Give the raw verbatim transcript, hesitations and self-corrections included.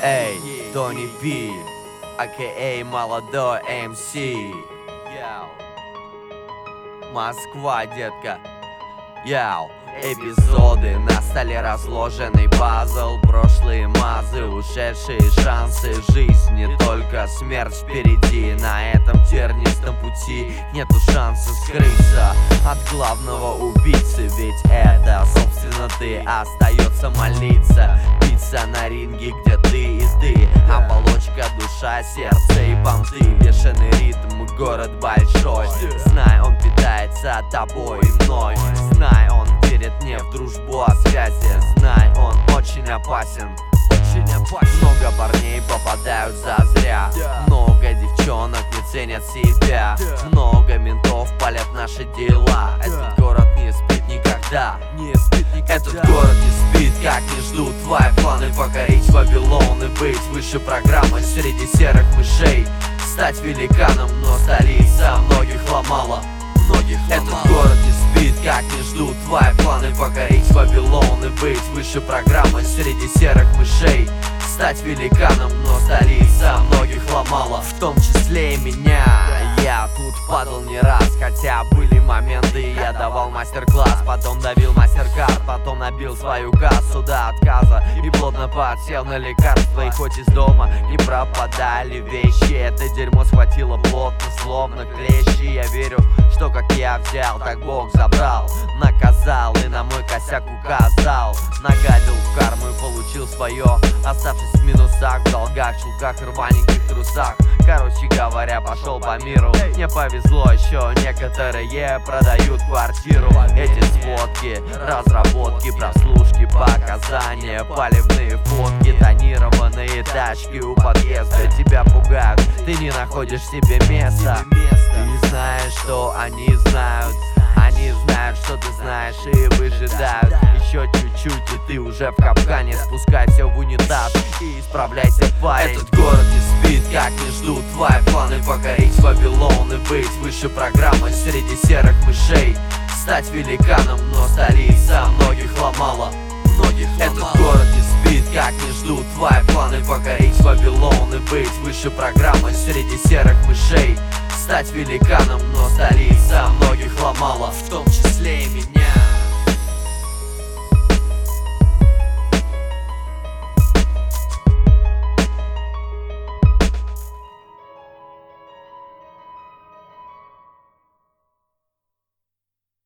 Эй, Тони Пи, а.к.а. молодой эм си. Яу. Москва, детка. Яу. Эпизоды на столе, разложенный пазл. Прошлые мазы, ушедшие шансы. Жизнь не только смерть впереди. На этом тернистом пути нету шанса скрыться от главного убийцы. Ведь это, собственно, ты. Остается молиться, биться на ринге, где ты и ты. Оболочка, душа, сердце и понты. Бешеный ритм, город большой. Знай, он питается тобой и мной. Знай, он верит не в дружбу, а связи. Знай, он очень опасен. Очень опасен. Много парней попадают зазря. Много девчонок не ценят себя. Много ментов палят наши дела. Этот город не спит никогда. Не спит никогда. Этот город не спит, как не ждут твои планы. Покорить Вавилон и быть выше программы среди серых мышей. Стать великаном, но столица многих ломала. Многих Этот ломала. Город не спит, как не ждут твои планы. Покорить Вавилон и быть выше программы среди серых мышей. Стать великаном, но столица многих ломала, в том числе и меня. Я тут падал не раз, хотя были моменты, я давал мастер-класс. Потом давил мастер-карт, потом набил свою кассу до отказа и плотно подсел на лекарства. И хоть из дома не пропадали вещи, это дерьмо схватило плотно, словно клещи. Я верю, что как я взял, так Бог забрал, наказал и на мой косяк указал. Нагадил в карму и получил свое, оставшись в минусах, в долгах, чулках, рваненьких трусах. Короче говоря, пошел по миру. Мне повезло, еще некоторые продают квартиру. Эти сводки, разработки, прослушки, показания, поливные фотки, тонированные тачки у подъезда тебя пугают, ты не находишь себе места. Ты знаешь, что они знают. Они знают, что ты знаешь, и выжидают. Еще чуть-чуть, и ты уже в капкане. Спускайся в унитаз и исправляйся, парень. Этот город не спит, как не ждут твои планы. Покорить Вавилон и быть выше программы среди серых мышей. Стать великаном, но столица многих ломала. Многих Этот ломала. Город не спит, как не ждут твои планы. Покорить Вавилон и быть выше программы среди серых мышей. Стать великаном, но столица многих ломала.